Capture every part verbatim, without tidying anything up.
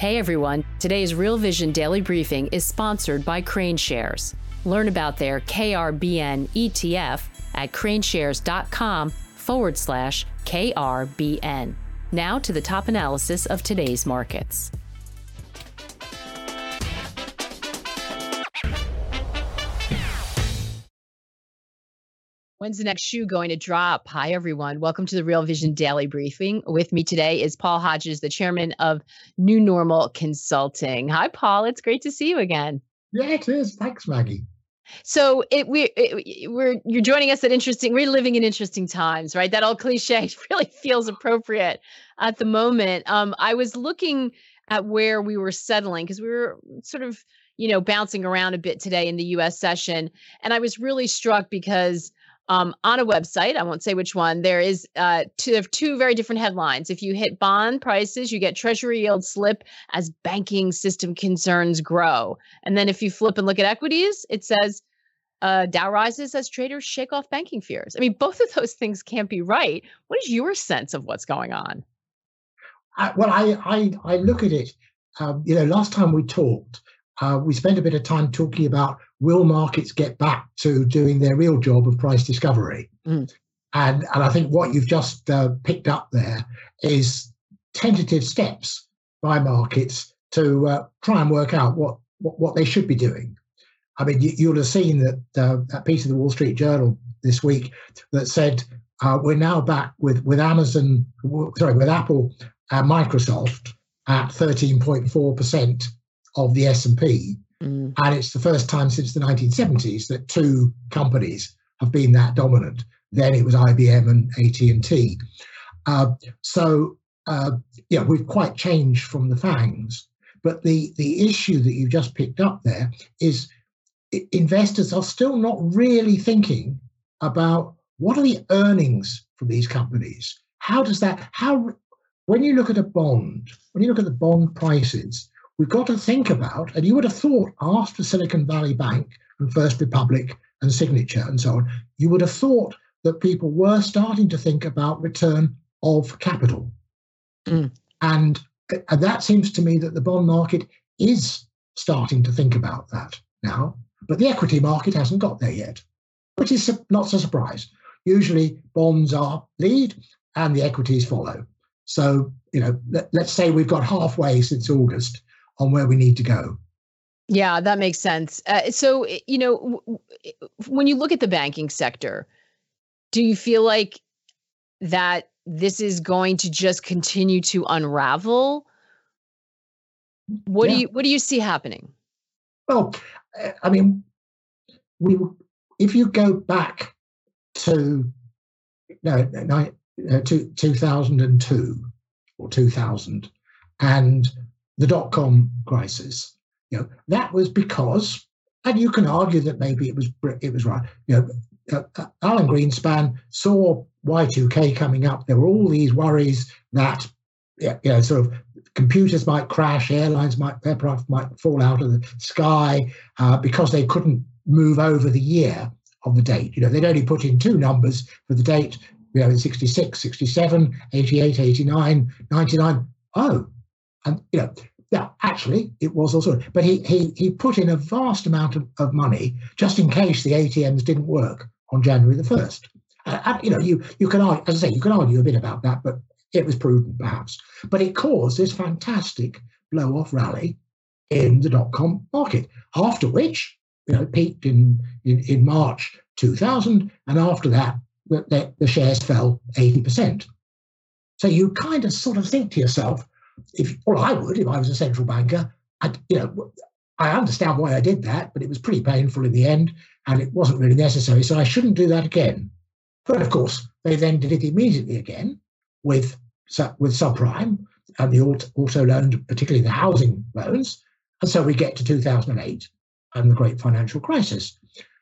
Hey everyone, today's Real Vision Daily Briefing is sponsored by KraneShares. Learn about their K R B N E T F at kraneshares.com forward slash KRBN. Now to the top analysis of today's markets. When's the next shoe going to drop? Hi, everyone. Welcome to the Real Vision Daily Briefing. With me today is Paul Hodges, the chairman of New Normal Consulting. Hi, Paul. It's great to see you again. Yeah, it is. Thanks, Maggie. So it, we, it, we're you're joining us at interesting. We're living in interesting times, right? That old cliche really feels appropriate at the moment. Um, I was looking at where we were settling because we were sort of, you know, bouncing around a bit today in the U S session, and I was really struck because Um, on a website, I won't say which one, there is uh, two, two very different headlines. If you hit bond prices, you get Treasury yield slip as banking system concerns grow. And then if you flip and look at equities, it says uh, Dow rises as traders shake off banking fears. I mean, both of those things can't be right. What is your sense of what's going on? Uh, well, I, I I look at it. Um, you know, last time we talked, uh, we spent a bit of time talking about will markets get back to doing their real job of price discovery? Mm. And and I think what you've just uh, picked up there is tentative steps by markets to uh, try and work out what, what, what they should be doing. I mean, you, you'll have seen that uh, that piece of the Wall Street Journal this week that said uh, we're now back with, with Amazon, sorry, with Apple and Microsoft at thirteen point four percent of the S and P. Mm. And it's the first time since the nineteen seventies that two companies have been that dominant. Then it was I B M and A T and T. Uh, so, uh, yeah, we've quite changed from the FANGs. But the, the issue that you just picked up there is investors are still not really thinking about what are the earnings from these companies? How does that, how, when you look at a bond, when you look at the bond prices, we've got to think about, and you would have thought after Silicon Valley Bank and First Republic and Signature and so on, you would have thought that people were starting to think about return of capital. Mm. And, and that seems to me that the bond market is starting to think about that now, but the equity market hasn't got there yet, which is not a surprise. Usually bonds are lead and the equities follow. So, you know, let, let's say we've got halfway since August on where we need to go. Yeah, that makes sense. Uh, so, you know, w- when you look at the banking sector, do you feel like that this is going to just continue to unravel? What yeah. do you what do you see happening? Well, I mean, we if you go back to no, no, no to two thousand two or two thousand and the dot-com crisis, you know, that was because, and you can argue that maybe it was it was right. You know, uh, Alan Greenspan saw Y two K coming up. There were all these worries that, you know, sort of computers might crash, airlines might, aircraft might fall out of the sky uh, because they couldn't move over the year of the date. You know, they'd only put in two numbers for the date. You know, in sixty-six, sixty-seven, eighty-eight, eighty-nine, ninety-nine. Oh. And, you know, yeah, actually, it was also, but he he he put in a vast amount of, of money just in case the A T Ms didn't work on January the first. Uh, and, you know, you, you can argue, as I say, you can argue a bit about that, but it was prudent perhaps. But it caused this fantastic blow-off rally in the dot-com market, after which, you know, it peaked in, in, in March two thousand, and after that, the, the, the shares fell eighty percent. So you kind of sort of think to yourself, if, or I would, if I was a central banker, I'd, you know, I understand why I did that, but it was pretty painful in the end, and it wasn't really necessary, so I shouldn't do that again. But of course, they then did it immediately again with with subprime and the auto, auto loans, particularly the housing loans, and so we get to two thousand eight and the great financial crisis.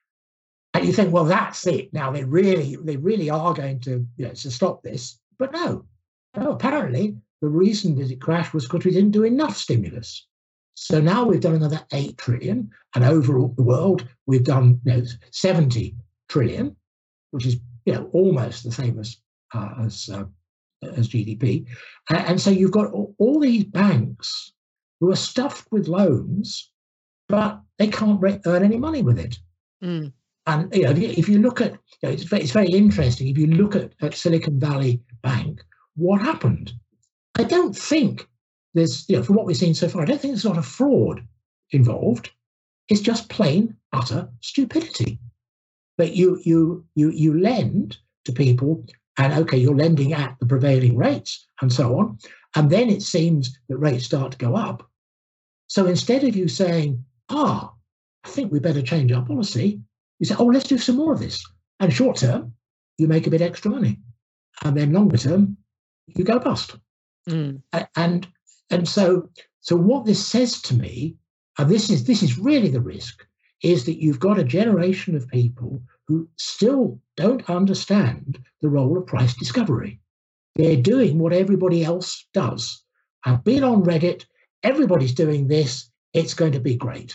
And you think, well, that's it. Now they really, they really are going to, you know, to stop this, but no, no. Apparently, the reason that it crashed was because we didn't do enough stimulus. So now we've done another eight trillion, and overall the world we've done, you know, seventy trillion, which is, you know, almost the same as uh, as uh, as G D P. And, and so you've got all, all these banks who are stuffed with loans, but they can't re- earn any money with it. Mm. And you know, if you, if you look at, you know, it's, very, it's very interesting. If you look at, at Silicon Valley Bank, what happened? I don't think there's, you know, from what we've seen so far, I don't think there's a lot of fraud involved. It's just plain utter stupidity. But you you you you lend to people, and okay, you're lending at the prevailing rates and so on, and then it seems that rates start to go up. So instead of you saying, ah, I think we better change our policy, you say, oh, let's do some more of this. And short term, you make a bit extra money, and then longer term, you go bust. Mm. And and so so what this says to me, and this is this is really the risk, is that you've got a generation of people who still don't understand the role of price discovery. They're doing what everybody else does. I've been on Reddit, everybody's doing this, it's going to be great.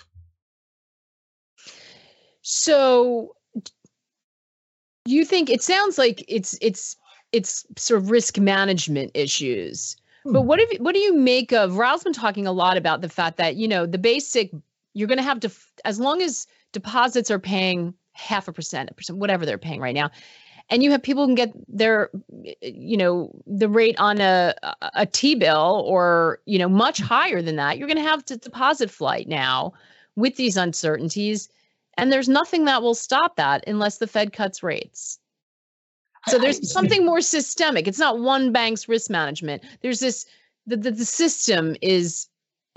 So you think, it sounds like it's it's it's sort of risk management issues. Hmm. But what if, what do you make of, Raoul's been talking a lot about the fact that, you know, the basic, you're going to have to, as long as deposits are paying half a percent, a percent, whatever they're paying right now, and you have people who can get their, you know, the rate on a a T-bill or, you know, much higher than that, you're going to have to deposit flight now with these uncertainties. And there's nothing that will stop that unless the Fed cuts rates. So there's something more systemic. It's not one bank's risk management. There's this, the, the, the system is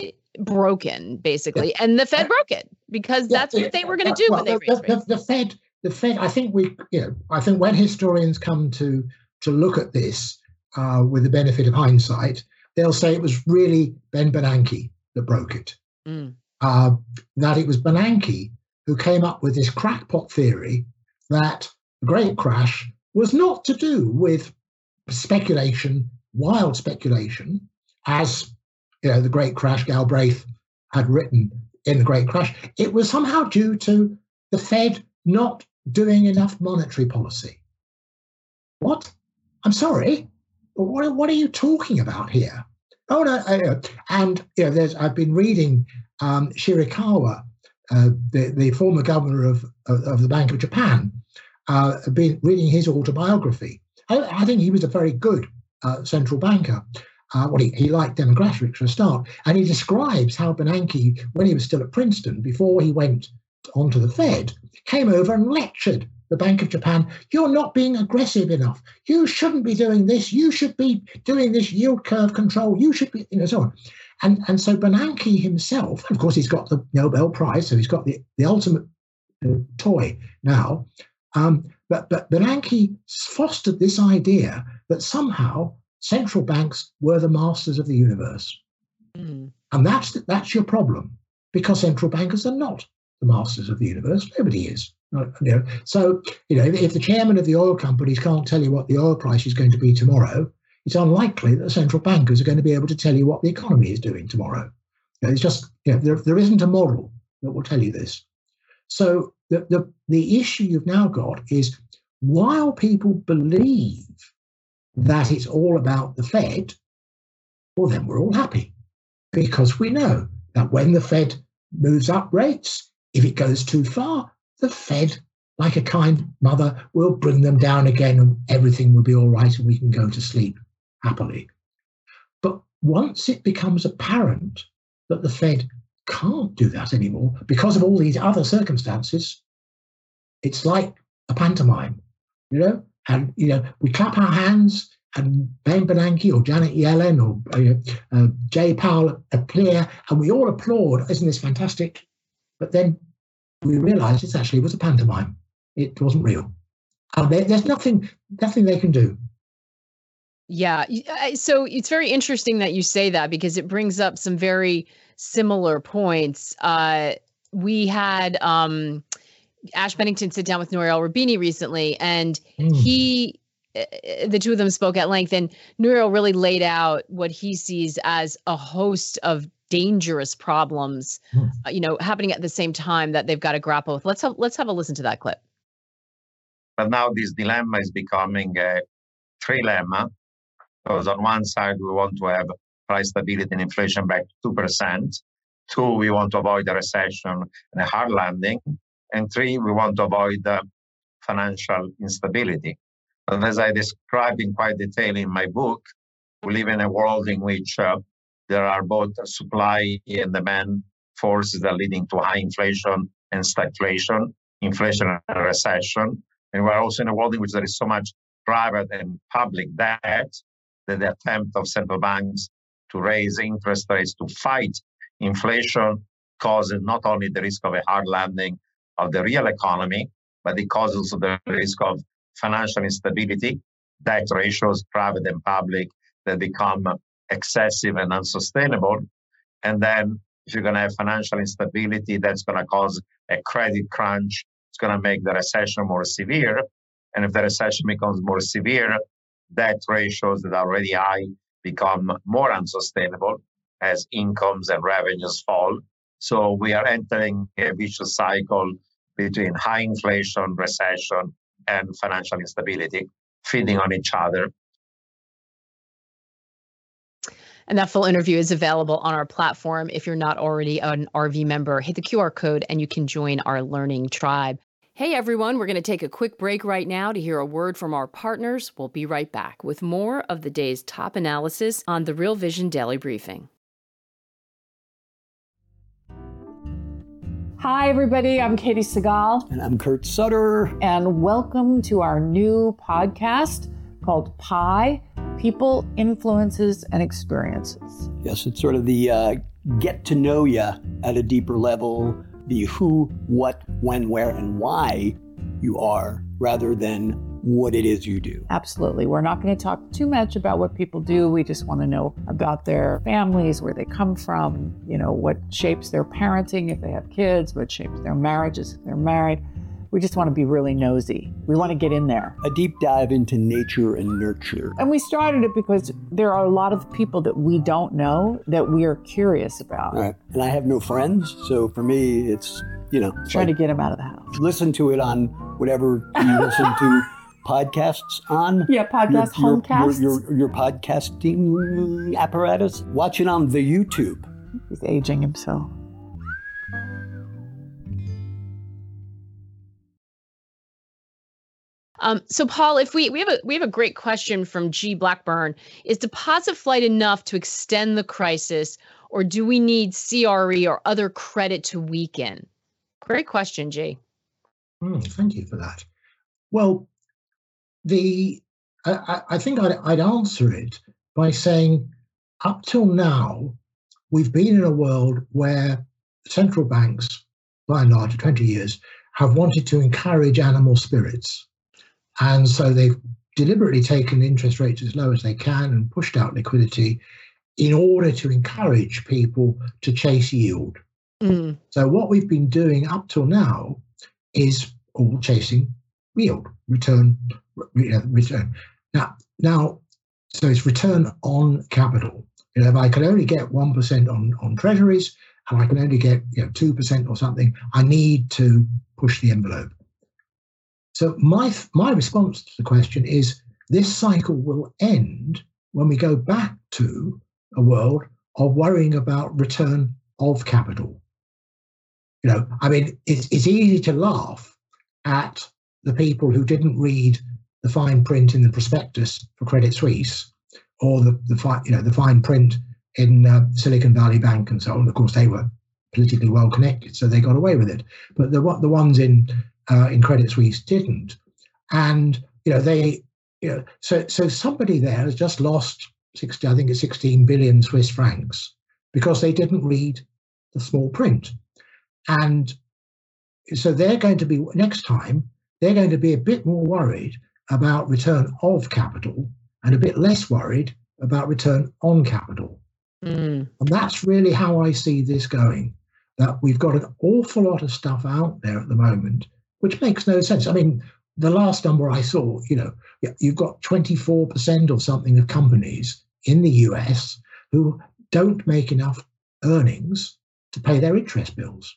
broken, basically, and the Fed broke it because that's what they were going to do well, when they the, raised rates. The, the Fed, the Fed. I think we, you know, I think when historians come to to look at this uh, with the benefit of hindsight, they'll say it was really Ben Bernanke that broke it. Mm. Uh, that it was Bernanke who came up with this crackpot theory that the Great Crash was not to do with speculation, wild speculation, as you know, the Great Crash, Galbraith had written in the Great Crash. It was somehow due to the Fed not doing enough monetary policy. What? I'm sorry, but what, what are you talking about here? Oh no! Uh, and you know, there's. I've been reading um, Shirakawa, uh, the the former governor of of, of the Bank of Japan. Uh, I've been reading his autobiography. I, I think he was a very good uh, central banker. Uh, well, he, he liked demographics for a start, and he describes how Bernanke, when he was still at Princeton, before he went onto the Fed, came over and lectured the Bank of Japan. You're not being aggressive enough. You shouldn't be doing this. You should be doing this yield curve control. You should be, you know, so on. And and so Bernanke himself, of course, he's got the Nobel Prize, so he's got the the ultimate uh, toy now. Um, but but Bernanke fostered this idea that somehow central banks were the masters of the universe. Mm. And that's that's your problem, because central bankers are not the masters of the universe. Nobody is. You know. So, you know, if, if the chairman of the oil companies can't tell you what the oil price is going to be tomorrow, it's unlikely that the central bankers are going to be able to tell you what the economy is doing tomorrow. You know, it's just, you know, there, there isn't a model that will tell you this. So the, the, the issue you've now got is, while people believe that it's all about the Fed, well, then we're all happy, because we know that when the Fed moves up rates, if it goes too far, the Fed, like a kind mother, will bring them down again and everything will be all right and we can go to sleep happily. But once it becomes apparent that the Fed can't do that anymore because of all these other circumstances, it's like a pantomime, you know? And, you know, we clap our hands and Ben Bernanke or Janet Yellen or uh, uh, Jay Powell appear and we all applaud. Isn't this fantastic? But then we realize it actually was a pantomime. It wasn't real. And there, there's nothing, nothing they can do. Yeah. So it's very interesting that you say that, because it brings up some very similar points. Uh, we had um, Ash Bennington sit down with Nouriel Roubini recently, and mm. he, the two of them spoke at length, and Nouriel really laid out what he sees as a host of dangerous problems, mm. uh, you know, happening at the same time that they've got to grapple with. Let's have, let's have a listen to that clip. But now this dilemma is becoming a trilemma, because on one side we want to have price stability and inflation back to two percent. Two, we want to avoid a recession and a hard landing. And three, we want to avoid uh, financial instability. And as I describe in quite detail in my book, we live in a world in which uh, there are both supply and demand forces that are leading to high inflation and stagflation, inflation and recession. And we're also in a world in which there is so much private and public debt that the attempt of central banks to raise interest rates to fight inflation causes not only the risk of a hard landing of the real economy, but it causes also the risk of financial instability, debt ratios, private and public, that become excessive and unsustainable. And then if you're going to have financial instability, that's going to cause a credit crunch. It's going to make the recession more severe. And if the recession becomes more severe, debt ratios that are already high become more unsustainable as incomes and revenues fall. So we are entering a vicious cycle between high inflation, recession, and financial instability, feeding on each other. And that full interview is available on our platform. If you're not already an R V member, hit the Q R code and you can join our learning tribe. Hey, everyone, we're going to take a quick break right now to hear a word from our partners. We'll be right back with more of the day's top analysis on the Real Vision Daily Briefing. Hi, everybody. I'm Katie Segal. And I'm Kurt Sutter. And welcome to our new podcast called Pi, People, Influences, and Experiences. Yes, it's sort of the uh, get to know you at a deeper level, the who, what, when, where, and why you are, rather than what it is you do. Absolutely. We're not going to talk too much about what people do. We just want to know about their families, where they come from, you know, what shapes their parenting if they have kids, what shapes their marriages if they're married. We just want to be really nosy. We want to get in there. A deep dive into nature and nurture. And we started it because there are a lot of people that we don't know that we are curious about. All right. And I have no friends, so for me, it's, you know. Trying like, to get them out of the house. Listen to it on whatever you listen to podcasts on. Yeah, podcast, your, homecasts. Your, your, your podcasting apparatus. Watch it on the YouTube. He's aging himself. Um, so, Paul, if we we have a we have a great question from G. Blackburn. Is deposit flight enough to extend the crisis, or do we need C R E or other credit to weaken? Great question, G. Mm, thank you for that. Well, the I, I think I'd, I'd answer it by saying, up till now, we've been in a world where central banks, by and large, twenty years, have wanted to encourage animal spirits. And so they've deliberately taken interest rates as low as they can and pushed out liquidity in order to encourage people to chase yield. Mm. So what we've been doing up till now is all chasing yield, return, return. Now, now, so it's return on capital. You know, if I can only get one percent on, on treasuries and I can only get, you know, two percent or something, I need to push the envelope. So my my response to the question is, this cycle will end when we go back to a world of worrying about return of capital. You know, I mean, it's, it's easy to laugh at the people who didn't read the fine print in the prospectus for Credit Suisse, or the the fine you know the fine print in uh, Silicon Valley Bank and so on. Of course, they were politically well connected, so they got away with it. But the the ones in Uh, in Credit Suisse didn't, and you know they, you know, so so somebody there has just lost sixty, I think it's sixteen billion Swiss francs because they didn't read the small print, and so they're going to be next time they're going to be a bit more worried about return of capital and a bit less worried about return on capital, mm. and that's really how I see this going. That we've got an awful lot of stuff out there at the moment, which makes no sense. I mean, the last number I saw, you know, you've got twenty-four percent or something of companies in the U S who don't make enough earnings to pay their interest bills,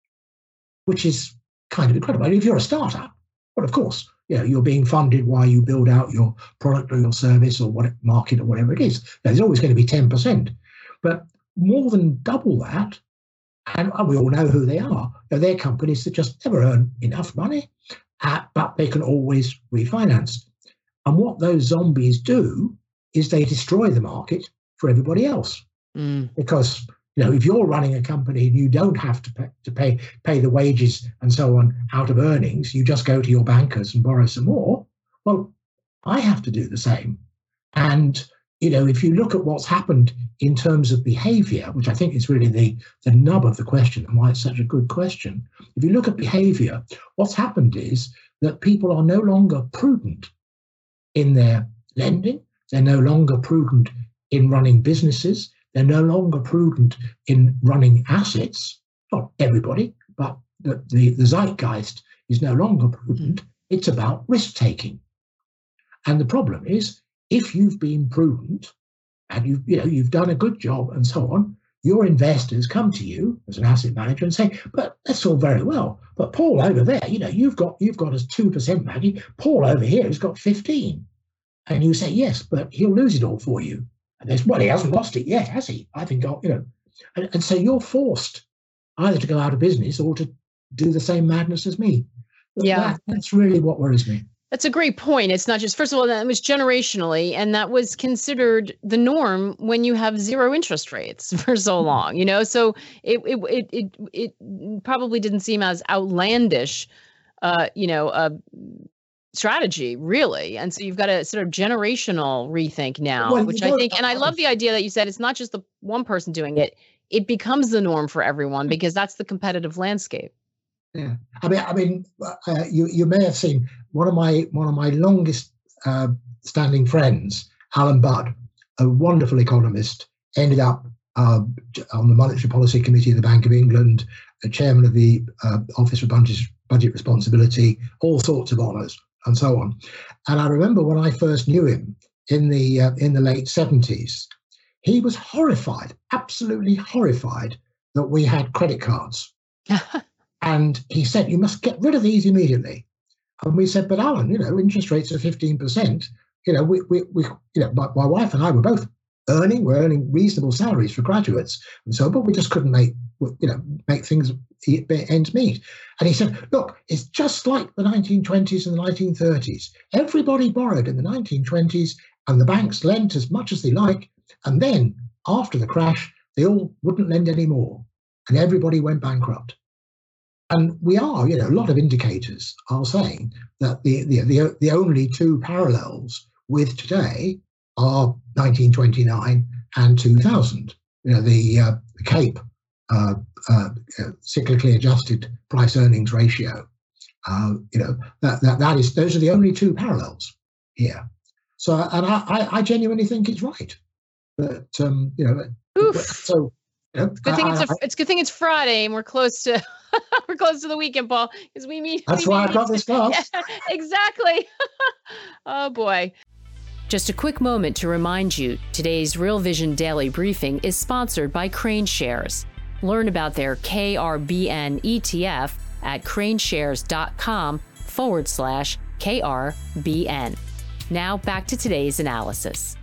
which is kind of incredible. If you're a startup, well, of course, you know, you're being funded while you build out your product or your service or what market or whatever it is. There's always going to be ten percent. But more than double that, and we all know who they are. You know, they're companies that just never earn enough money, uh, but they can always refinance. And what those zombies do is they destroy the market for everybody else. Mm. Because, you know, if you're running a company and you don't have to pay, to pay pay the wages and so on out of earnings, you just go to your bankers and borrow some more. Well, I have to do the same. And, you know, if you look at what's happened in terms of behavior, which I think is really the, the nub of the question and why it's such a good question, if you look at behavior, what's happened is that people are no longer prudent in their lending. They're no longer prudent in running businesses. They're no longer prudent in running assets. Not everybody, but the, the, the zeitgeist is no longer prudent. It's about risk-taking. And the problem is, if you've been prudent and you've, you know, you've done a good job and so on, your investors come to you as an asset manager and say, but that's all very well, but Paul over there, you know, you've got you've got us two percent, Maggie. Paul over here has got fifteen. And you say, yes, but he'll lose it all for you. And there's, well, he hasn't lost it yet, has he? I think, you know. And, and so you're forced either to go out of business or to do the same madness as me. Yeah. That, that's really what worries me. That's a great point. It's not just, first of all, that was generationally, and that was considered the norm when you have zero interest rates for so long, you know? So it it it it, it probably didn't seem as outlandish, uh, you know, uh, strategy, really. And so you've got a sort of generational rethink now, Well, which you I know, think, and I love the idea that you said it's not just the one person doing it, it becomes the norm for everyone because that's the competitive landscape. Yeah, I mean, I mean, uh, you you may have seen one of my one of my longest uh, standing friends, Alan Budd, a wonderful economist, ended up uh, on the Monetary Policy Committee of the Bank of England, a chairman of the uh, Office for Budget, Budget Responsibility, all sorts of honours and so on. And I remember when I first knew him in the uh, in the late seventies, he was horrified, absolutely horrified that we had credit cards. And he said, you must get rid of these immediately. And we said, but Alan, you know, interest rates are fifteen percent. You know, we, we, we you know, my, my wife and I were both earning, we're earning reasonable salaries for graduates. And so, but we just couldn't make, you know, make things ends meet. And he said, look, it's just like the nineteen twenties and the nineteen thirties. Everybody borrowed in the nineteen twenties and the banks lent as much as they like. And then after the crash, they all wouldn't lend anymore. And everybody went bankrupt. And we are, you know, a lot of indicators are saying that the the the, the only two parallels with today are nineteen twenty-nine and two thousand. You know, the, uh, the CAPE, uh, uh, cyclically adjusted price earnings ratio. Uh, you know, that that that is those are the only two parallels here. So, and I I, I genuinely think it's right. But um, you know, Oof. so. You know, It's good thing I, it's a, I, it's good thing it's Friday and we're close to we're close to the weekend, Paul, because we meet. That's we why meet I got this class. Yeah, exactly. Oh boy. Just a quick moment to remind you, today's Real Vision Daily Briefing is sponsored by Crane Shares. Learn about their K R B N E T F at craneshares.com forward slash KRBN. Now back to today's analysis.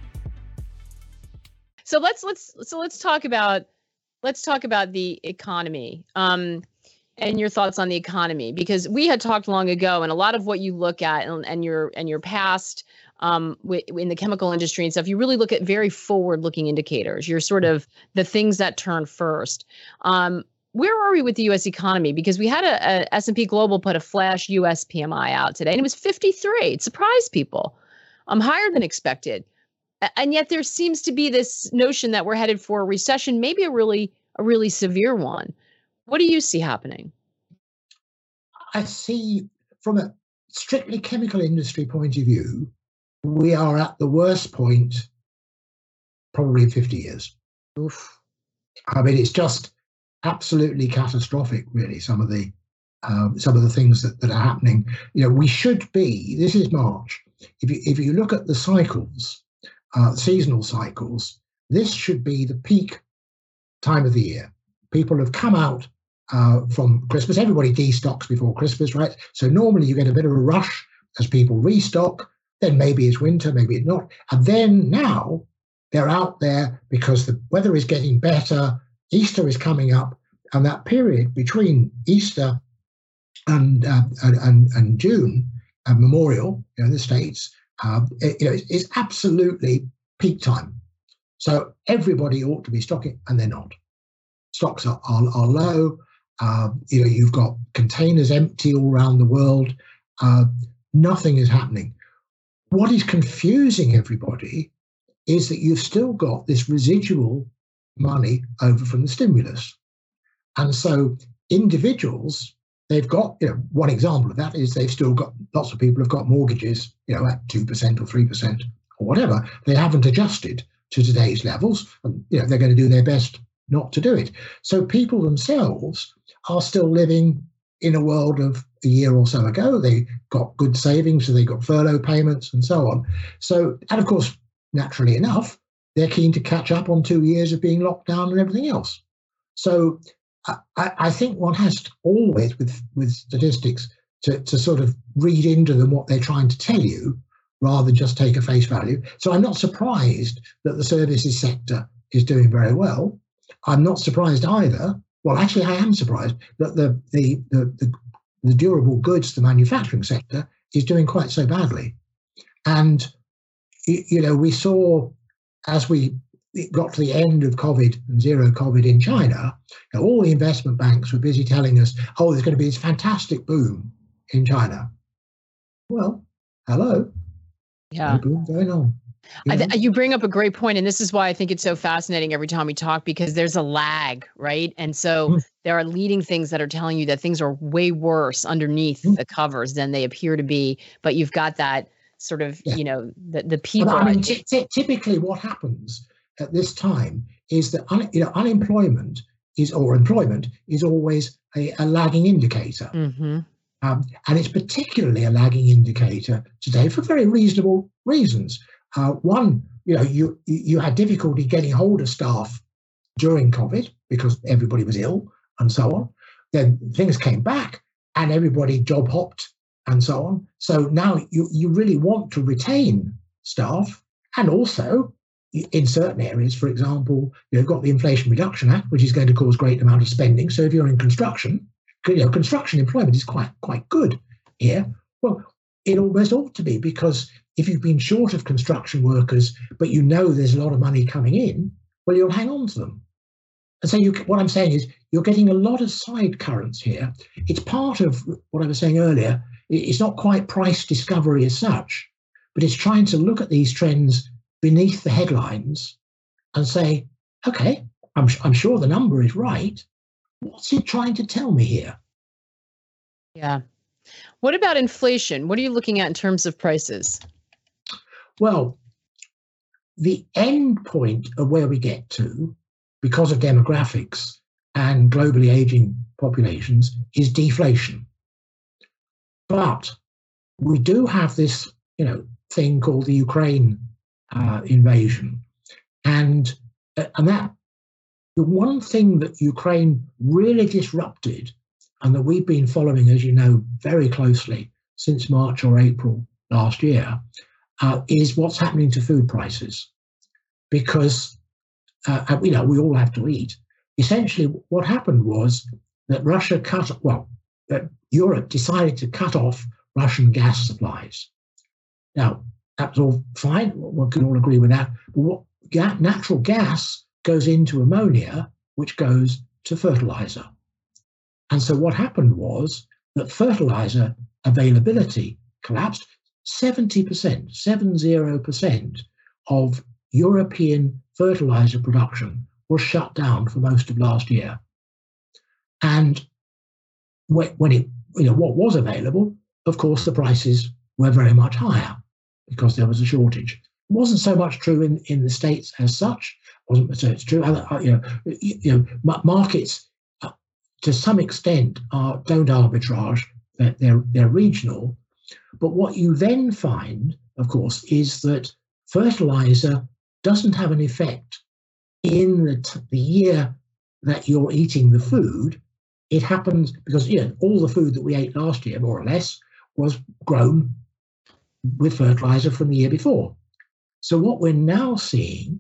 So let's let's so let's talk about let's talk about the economy um, and your thoughts on the economy, because we had talked long ago, and a lot of what you look at and, and your and your past um, w- in the chemical industry and stuff, you really look at very forward-looking indicators. You're sort of the things that turn first. Um, where are we with the U S economy? Because we had a, a S and P Global put a flash U S P M I out today, and it was fifty-three. It surprised people, um, higher than expected. And yet there seems to be this notion that we're headed for a recession, maybe a really a really severe one. What do you see happening? I see, from a strictly chemical industry point of view, we are at the worst point probably in fifty years. Oof. I mean, it's just absolutely catastrophic, really, some of the um, some of the things that, that are happening. You know, we should be, this is March. If you, if you look at the cycles, Uh, seasonal cycles, this should be the peak time of the year. People have come out uh, from Christmas. Everybody destocks before Christmas, right? So normally you get a bit of a rush as people restock. Then maybe it's winter, maybe it's not. And then now They're out there because the weather is getting better. Easter is coming up, and that period between Easter and uh, and, and June, uh, Memorial, you know, in the States, uh, it, you know, is absolutely peak time. So everybody ought to be stocking, and they're not. Stocks are, are, are low. Uh, you know, you've got containers empty all around the world. Uh, nothing is happening. What is confusing everybody is that you've still got this residual money over from the stimulus. And so individuals, they've got, you know, one example of that is they've still got, lots of people have got mortgages, you know, at two percent or three percent or whatever. They haven't adjusted to today's levels, and, you know, they're going to do their best not to do it. So people themselves are still living in a world of a year or so ago. They got good savings, so they got furlough payments and so on. So, and of course, naturally enough, they're keen to catch up on two years of being locked down and everything else. So I, I think one has to always, with, with statistics, to, to sort of read into them what they're trying to tell you, rather than just take a face value. So I'm not surprised that the services sector is doing very well. I'm not surprised either. Well, actually, I am surprised that the the the, the, the durable goods, the manufacturing sector, is doing quite so badly. And, you know, we saw as we got to the end of COVID and zero COVID in China, you know, all the investment banks were busy telling us, oh, there's going to be this fantastic boom in China. Well, hello. Yeah. No boom going on. You, I know? th- you bring up a great point, and this is why I think it's so fascinating every time we talk, because there's a lag, right? And so mm. there are leading things that are telling you that things are way worse underneath mm. the covers than they appear to be. But you've got that sort of, yeah. you know, the, the people. But, I mean, t- t- typically what happens at this time is that un- you know, unemployment is, or employment is always a, a lagging indicator. Mm-hmm. Um, and it's particularly a lagging indicator today for very reasonable reasons. Uh, one, you know, you you had difficulty getting hold of staff during COVID because everybody was ill and so on. Then things came back and everybody job hopped and so on. So now you, you really want to retain staff, and also in certain areas, for example, you've got the Inflation Reduction Act, which is going to cause great amount of spending. So if you're in construction, you know, construction employment is quite quite good here. Well, it almost ought to be, because if you've been short of construction workers, but you know there's a lot of money coming in, well, you'll hang on to them. And so you, what I'm saying is you're getting a lot of side currents here. It's part of what I was saying earlier. It's not quite price discovery as such, but it's trying to look at these trends beneath the headlines and say, okay, I'm, I'm sure the number is right. What's it trying to tell me here? Yeah. What about inflation? What are you looking at in terms of prices? Well, the end point of where we get to, because of demographics and globally aging populations, is deflation. But we do have this, you know, thing called the Ukraine uh, invasion, and uh, and that the one thing that Ukraine really disrupted, and that we've been following, as you know, very closely since March or April last year, uh, is what's happening to food prices. Because, uh, you know, we all have to eat. Essentially, what happened was that Russia cut, well, that Europe decided to cut off Russian gas supplies. Now, that was all fine. One can all agree with that. But what ga- natural gas goes into ammonia, which goes to fertilizer. And so what happened was that fertilizer availability collapsed. seventy percent, seven zero percent of European fertilizer production was shut down for most of last year. And when it, you know, what was available, of course, the prices were very much higher because there was a shortage. It wasn't so much true in, in the States as such. It wasn't so it's true. You know, you know, markets uh, to some extent are don't arbitrage. They're, they're they're regional. But what you then find, of course, is that fertilizer doesn't have an effect in the, t- the year that you're eating the food. It happens because, you know, all the food that we ate last year, more or less, was grown with fertilizer from the year before. So what we're now seeing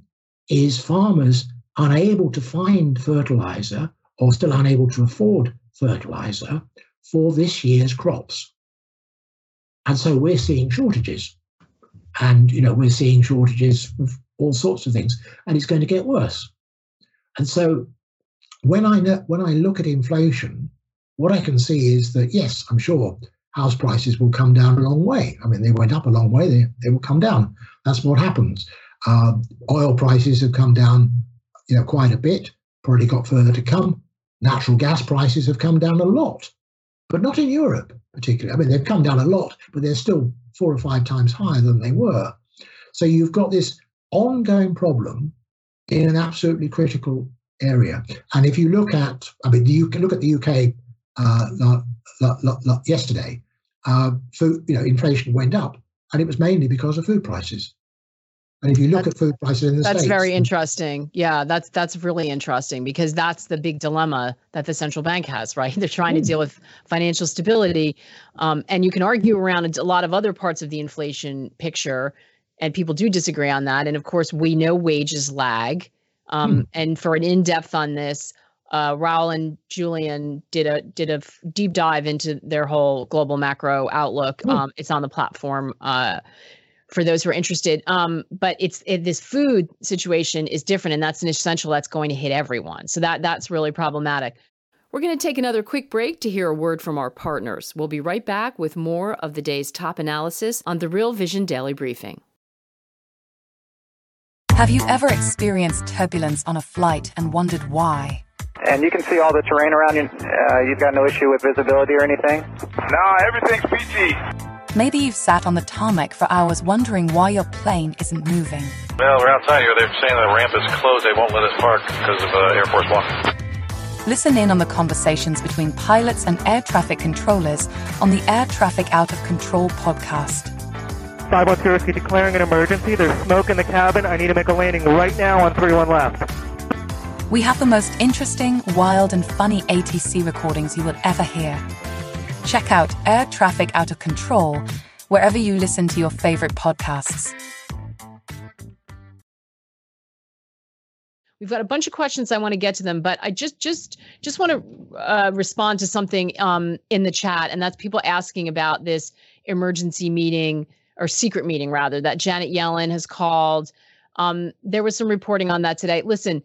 is farmers unable to find fertilizer or still unable to afford fertilizer for this year's crops. And so we're seeing shortages. And, you know, we're seeing shortages of all sorts of things, and it's going to get worse. And so when I know, when I look at inflation, what I can see is that, yes, I'm sure house prices will come down a long way. I mean, they went up a long way, they, they will come down. That's what happens. Uh, oil prices have come down, you know, quite a bit, probably got further to come. Natural gas prices have come down a lot, but not in Europe particularly. I mean, they've come down a lot, but they're still four or five times higher than they were. So you've got this ongoing problem in an absolutely critical area. And if you look at, I mean, you can look at the U K uh, la, la, la, la, yesterday, uh, food, you know, inflation went up, and it was mainly because of food prices. And if you look that's, at food prices in the that's States, very interesting. Yeah, that's that's really interesting, because that's the big dilemma that the central bank has, right? They're trying to deal with financial stability, um, and you can argue around a lot of other parts of the inflation picture, and people do disagree on that. And of course, we know wages lag. Um, hmm. And for an in-depth on this, uh, Raoul and Julian did a did a f- deep dive into their whole global macro outlook. Hmm. Um, it's on the platform. Uh, for those who are interested. Um, but it's it, this food situation is different, and that's an essential that's going to hit everyone. So that that's really problematic. We're going to take another quick break to hear a word from our partners. We'll be right back with more of the day's top analysis on the Real Vision Daily Briefing. Have you ever experienced turbulence on a flight and wondered why? And you can see all the terrain around you. Uh, you've got no issue with visibility or anything? No, everything's peachy. Maybe you've sat on the tarmac for hours wondering why your plane isn't moving. Well, we're outside here. They're saying the ramp is closed. They won't let us park because of uh, Air Force One. Listen in on the conversations between pilots and air traffic controllers on the Air Traffic Out of Control podcast. five one zero, declaring an emergency. There's smoke in the cabin. I need to make a landing right now on three one left. We have the most interesting, wild, and funny A T C recordings you will ever hear. Check out Air Traffic Out of Control wherever you listen to your favorite podcasts. We've got a bunch of questions. I want to get to them, but I just just just want to uh, respond to something um, in the chat, and that's people asking about this emergency meeting or secret meeting, rather, that Janet Yellen has called. Um, there was some reporting on that today. Listen,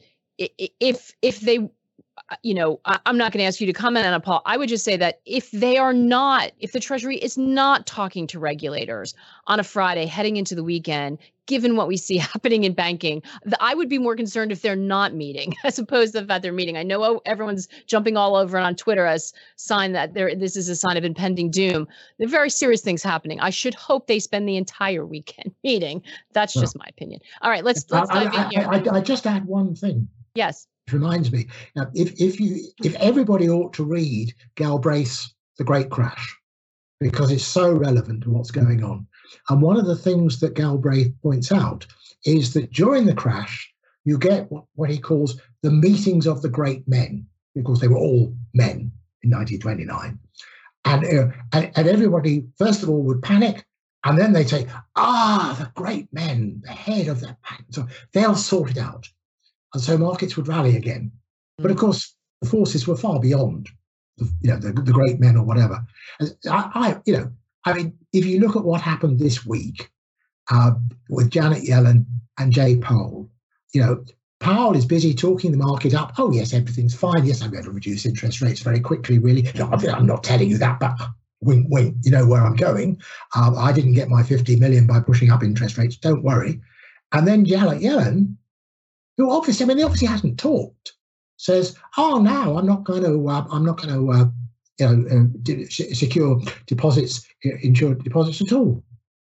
if if they, you know, I'm not going to ask you to comment on it, Paul. I would just say that if they are not, if the Treasury is not talking to regulators on a Friday heading into the weekend, given what we see happening in banking, I would be more concerned if they're not meeting as opposed to the fact they're meeting. I know everyone's jumping all over on Twitter as sign that there this is a sign of impending doom. There are very serious things happening. I should hope they spend the entire weekend meeting. That's just well, my opinion. All right, let's let's I, dive I, in here. I, I, I just add one thing. Yes. It reminds me, now, if if you if everybody ought to read Galbraith's The Great Crash, because it's so relevant to what's going on. And one of the things that Galbraith points out is that during the crash, you get what, what he calls the meetings of the great men, because they were all men in nineteen twenty-nine. And, uh, and, and everybody, first of all, would panic. And then they'd say, ah, the great men, the head of that bank. So they'll sort it out. And so markets would rally again. But of course, the forces were far beyond, the, you know, the, the great men or whatever. And I, I, you know, I mean, if you look at what happened this week uh, with Janet Yellen and Jay Powell, you know, Powell is busy talking the market up. Oh, yes, everything's fine. Yes, I'm going to reduce interest rates very quickly, really. No, I'm not telling you that, but wink, wink, you know where I'm going. Um, I didn't get my fifty million by pushing up interest rates. Don't worry. And then Janet Yellen, who obviously, I mean, he obviously hasn't talked, says, "Oh, no, I'm not going to. Uh, I'm not going to, uh, you know, uh, d- secure deposits, insured deposits at all."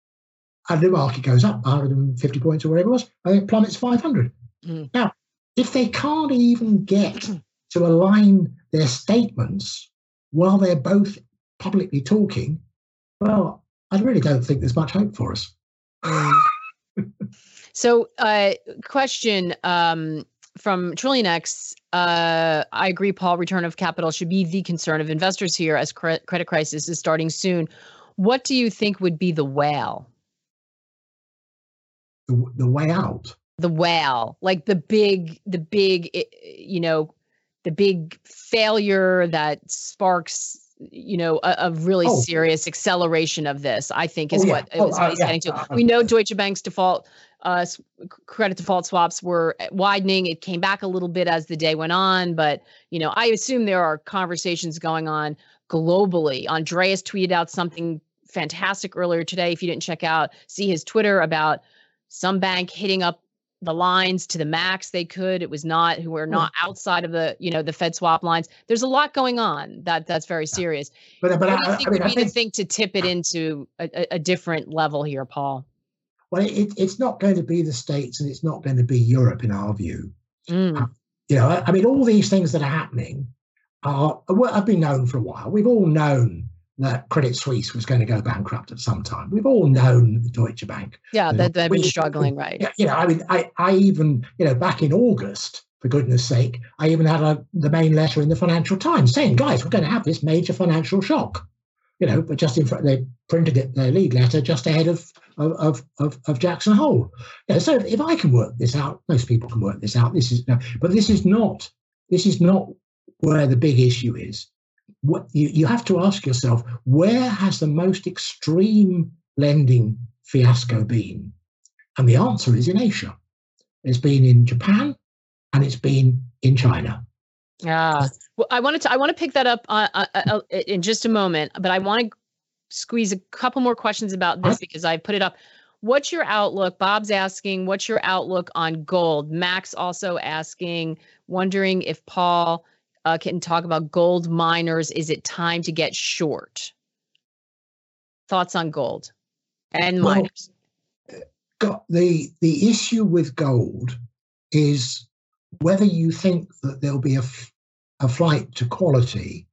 And the market goes up one hundred fifty points or whatever it was, and it plummets five hundred. Mm. Now, if they can't even get to align their statements while they're both publicly talking, well, I really don't think there's much hope for us. Mm. So, uh, question um, from TrillionX. Uh, I agree, Paul, return of capital should be the concern of investors here as cre- credit crisis is starting soon. What do you think would be the whale? The, the way out? the whale, like the big, the big, you know, the big failure that sparks, you know, a, a really oh. serious acceleration of this, I think is oh, yeah. what, oh, is what uh, he's yeah. getting to. Uh, we know Deutsche Bank's default, uh, credit default swaps were widening. It came back a little bit as the day went on, but, you know, I assume there are conversations going on globally. Andreas tweeted out something fantastic earlier today. If you didn't check out, see his Twitter about some bank hitting up the lines to the max they could. It was not who were not outside of the, you know, the Fed swap lines. There's a lot going on that that's very serious. But, but what do you I, think I mean, would be think, the thing to tip it into a, a different level here, Paul? Well, it, it's not going to be the States and it's not going to be Europe in our view. Mm. Uh, you know, I, I mean, all these things that are happening are well, have been known for a while. We've all known that Credit Suisse was going to go bankrupt at some time. We've all known the Deutsche Bank. Yeah, they've, they've been struggling, right? Yeah, you know, I mean, I, I even, you know, back in August, for goodness sake, I even had a, the main letter in the Financial Times saying, guys, we're going to have this major financial shock. You know, but just in front, they printed it, their lead letter, just ahead of of of, of Jackson Hole. You know, so if, if I can work this out, most people can work this out. This is, no, but this is not, this is not where the big issue is. What you, you have to ask yourself, where has the most extreme lending fiasco been? And the answer is in Asia. It's been in Japan and it's been in China. Yeah. Well, I wanted to I want to pick that up uh, uh, uh, in just a moment, but I want to squeeze a couple more questions about this because I put it up. What's your outlook? Bob's asking, what's your outlook on gold? Max also asking, wondering if Paul Uh, can talk about gold miners. Is it time to get short? Thoughts on gold and miners? Well, the the issue with gold is whether you think that there'll be a, a flight to quality,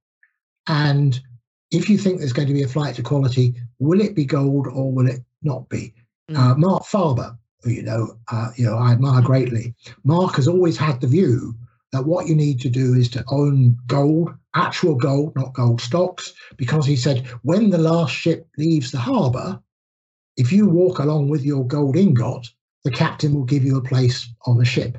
and if you think there's going to be a flight to quality, will it be gold or will it not be? Mm. Uh, Mark Farber, who you know, uh, you know, I admire greatly. Mark has always had the view that what you need to do is to own gold, actual gold, not gold stocks, because he said when the last ship leaves the harbour, if you walk along with your gold ingot, the captain will give you a place on the ship.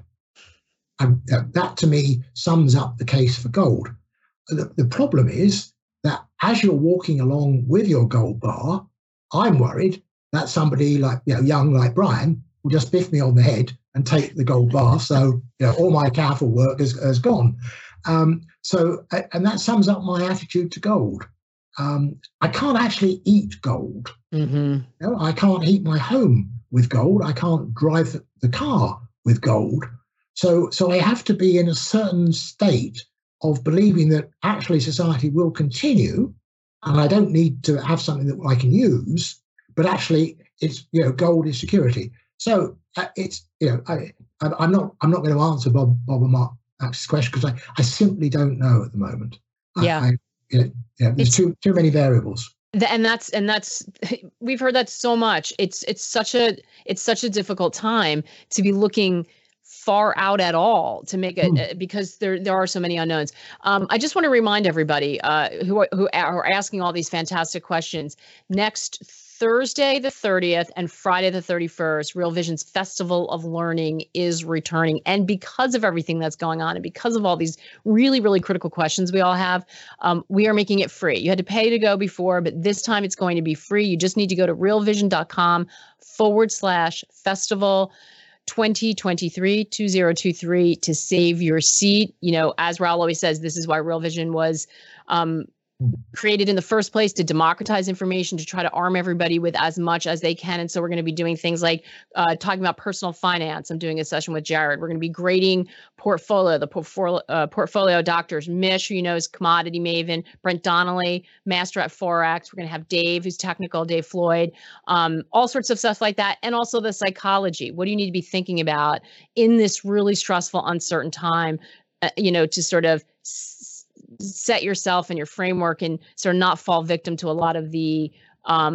And that to me sums up the case for gold. The, the problem is that as you're walking along with your gold bar, I'm worried that somebody like, you know, young like Brian will just biff me on the head and take the gold bar. So, you know, all my careful work has, has gone. Um, so, and that sums up my attitude to gold. Um, I can't actually eat gold. Mm-hmm. You know, I can't heat my home with gold. I can't drive the, the car with gold. So, so I have to be in a certain state of believing that actually society will continue, and I don't need to have something that I can use, but actually it's, you know, gold is security. So uh, it's, you know, I, I, I'm not I'm not going to answer Bob Bob and Mark Max's question because I, I simply don't know at the moment. Yeah, I, I, you know, you know, there's it's, too too many variables. And that's and that's we've heard that so much. It's it's such a it's such a difficult time to be looking far out at all to make it mm. because there there are so many unknowns. Um, I just want to remind everybody uh, who are, who are asking all these fantastic questions. Next Thursday the thirtieth and Friday the thirty-first, Real Vision's Festival of Learning is returning. And because of everything that's going on and because of all these really, really critical questions we all have, um, we are making it free. You had to pay to go before, but this time it's going to be free. You just need to go to realvision.com forward slash festival twenty twenty-three, two thousand twenty-three to save your seat. You know, as Raul always says, this is why Real Vision was um, created in the first place, to democratize information, to try to arm everybody with as much as they can. And so we're going to be doing things like uh, talking about personal finance. I'm doing a session with Jared. We're going to be grading portfolio, the portfolio, uh, portfolio doctors, Mish, who you know is commodity maven, Brent Donnelly, master at Forex. We're going to have Dave, who's technical, Dave Floyd, um, all sorts of stuff like that. And also the psychology. What do you need to be thinking about in this really stressful, uncertain time, uh, you know, to sort of set yourself and your framework and sort of not fall victim to a lot of the um,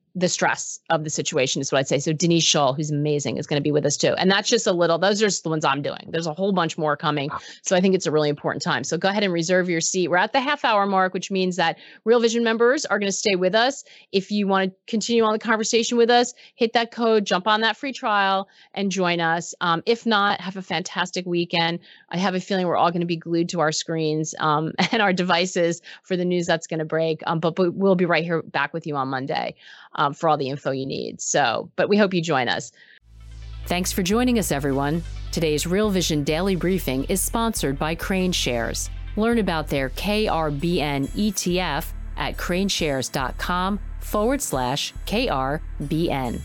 the stress of the situation is what I'd say. So Denise Shull, who's amazing, is going to be with us too. And that's just a little, those are just the ones I'm doing. There's a whole bunch more coming. So I think it's a really important time. So go ahead and reserve your seat. We're at the half hour mark, which means that Real Vision members are going to stay with us. If you want to continue on the conversation with us, hit that code, jump on that free trial and join us. Um, if not, have a fantastic weekend. I have a feeling we're all going to be glued to our screens um, and our devices for the news that's going to break. Um, but, but we'll be right here back with you on Monday. Um, for all the info you need. So, but we hope you join us. Thanks for joining us, everyone. Today's Real Vision Daily Briefing is sponsored by KraneShares. Learn about their K R B N E T F at kraneshares.com forward slash KRBN.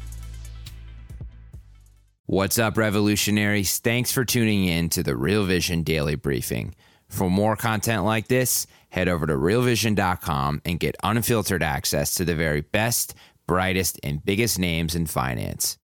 What's up, revolutionaries? Thanks for tuning in to the Real Vision Daily Briefing. For more content like this, head over to real vision dot com and get unfiltered access to the very best, brightest, and biggest names in finance.